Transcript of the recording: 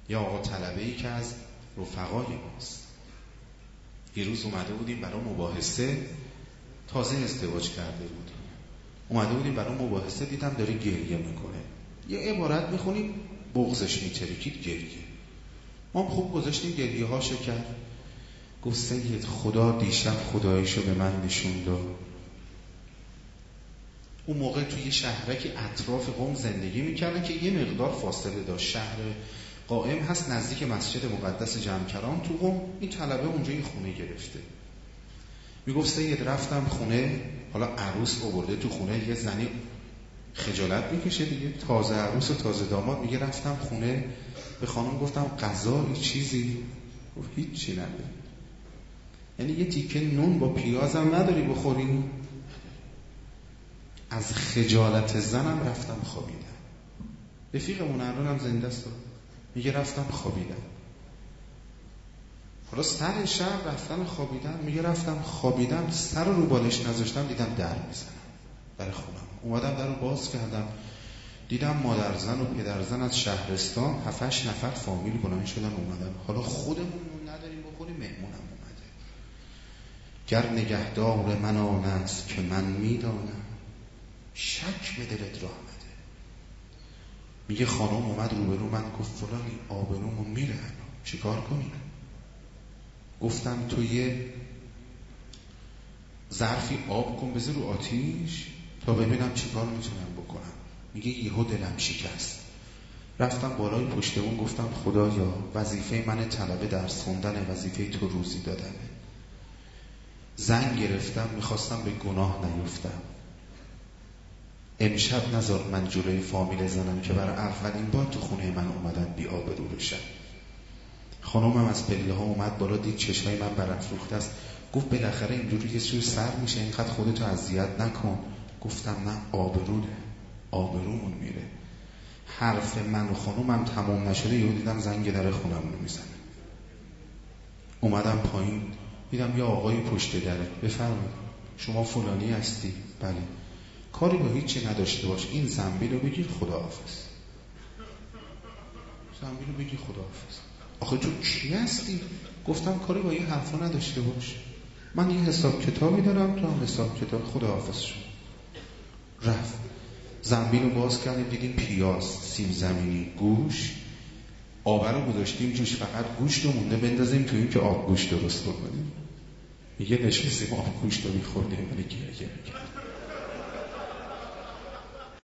یا آقا طلبه‌ای که از رفقای ماست. یه روز اومده بودیم برای مباحثه، تازه ازدواج کرده بود، اومده بودیم برای مباحثه، دیدم داره گریه میکنه. یه عبارت میخونیم بغضش میترکید گریه. ما هم خوب گذاشتیم گریه هاشو کرد. گفت سید خدا دیشب خدایشو به من نشون داد. اون موقع توی یه شهرکی اطراف قم زندگی میکردن که یه مقدار فاصله داشت. شهر قائم هست نزدیک مسجد مقدس جمکران تو قم. این طلبه اونجا یه خونه گرفته. میگفت سید رفتم خونه، حالا عروس آورده تو خونه، یه زنی خجالت میکشه دیگه، تازه عروس و تازه داماد. میگه رفتم خونه به خانم گفتم غذایی چیزی؟ گفت هیچی نداره. یعنی یه تیکه نون با پیازم نداری بخوری؟ از خجالت زنم رفتم خوابیدم. رفیقمون الانم زنده است. میگه رفتم خوابیدم. حالا سر شب رفتم خوابیدم. میگه رفتم خوابیدم، سر رو بالش نذاشتم، دیدم در میزنم در خونم. اومدم در رو باز کردم، دیدم مادرزن و پدرزن از شهرستان 7-8 نفر فامیل بلند شدن اومدن. حالا خودمون نداریم بخوریم، مهمونم اومده. گر نگهدار من آن است که من میدانم، شک به دلت راه مده. میگه خانم اومد روبرو من، گفت فلانی آبرومون میره، چیکار کنیم؟ گفتم تو یه ظرفی آب کن بذار رو آتیش تا ببینم چیکار میتونم بکنم. میگه یهو دلم شکست. رفتم بالای پشت اون، گفتم خدایا وظیفه من طلبه درس خوندن، وظیفه تو روزی دادنه. زنگ گرفتم، میخواستم به گناه نیفتم. امشب نذار من جلوی فامیل زنم که برای اولین بار تو خونه من اومدن بی آبرو بشن. خانومم از پله ها اومد بالا، دید چشمای من برافروخته است. گفت بالاخره اینجوری یه سوی سر میشه، اینقدر خودتو اذیت نکن. گفتم نه، آبرومون میره. حرف من و خانومم تمام نشده یهو دیدم زنگ در خونم رو میزنه. اومدم پایین، دیدم یا آقای پشت دره. بفرمایید شما فلانی هستی؟ بله. کاری با هیچی نداشته باش، این زنبیل رو بگیر خداحافظ. زنبیل رو بگیر خداحافظ. آخه تو کی هستی؟ گفتم کاری با این حرفا نداشته باش، من یه حساب کتابی دارم، تو هم حساب کتاب. خداحافظ شد. رفت. زنبیل رو باز کردیم، دیدیم پیاز، سیب زمینی، گوش. آب رو گذاشتیم جوش، فقط گوشت رو مونده بندازیم تو این که آب گوشت درست بکنیم. میگه نشستیم آب گوشت رو میخوردیم ولی گریه میکرد.